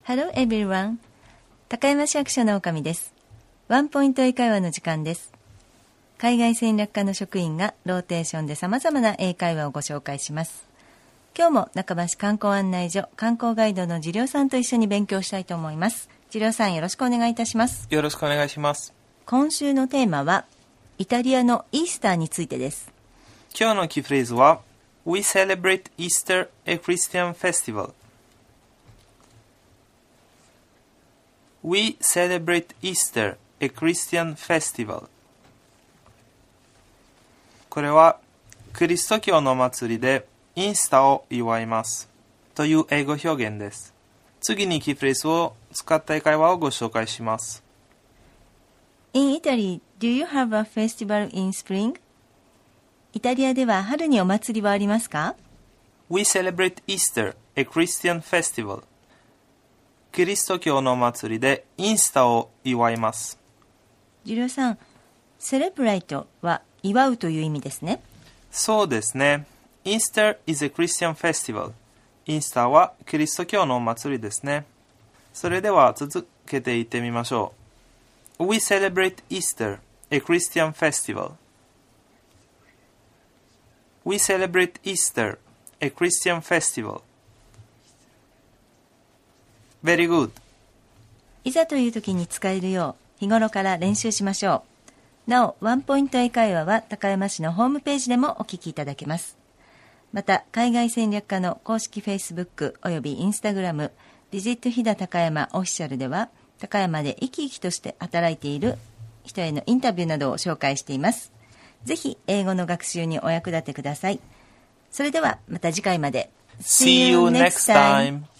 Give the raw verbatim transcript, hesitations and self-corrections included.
Hello everyone. 高山市役所の女将です。ワンポイント英会話の時間です。海外戦略課の職員がローテーションで様々な英会話をご紹介します。今日も中橋観光案内所観光ガイドの次郎さんと一緒に勉強したいと思います。次郎さん、よろしくお願いいたします。 よろしくお願いします。 今週のテーマはイタリアのイースターについてです。 今日のキーフレーズは We celebrate Easter, a Christian festival.We celebrate Easter, a Christian festival. これはクリスト教の祭りでイースターを祝いますという英語表現です。次にキーフレーズを使った英会話をご紹介します。 In Italy, do you have a festival in spring? イタリアでは春にお祭りはありますか？ We celebrate Easter, a Christian festival.キリスト教の祭りでイースターを祝います。 次郎さん、セレブレイトは祝うという意味ですね。 そうですね。Easter is a Christian festival. イースターはキリスト教の祭りですね。それでは続けていってみましょう。We celebrate Easter, a Christian festival. We celebrate Easter, a Christian festival.Very good. いざという時に使えるよう日頃から練習しましょう。なお、ワンポイント英会話は高山市のホームページでもお聞きいただけます。また、海外戦略課の公式 Facebook および Instagram ビジット飛騨高山オフィシャルでは高山で生き生きとして働いている人へのインタビューなどを紹介しています。ぜひ英語の学習にお役立てください。それではまた次回まで。 See you next time.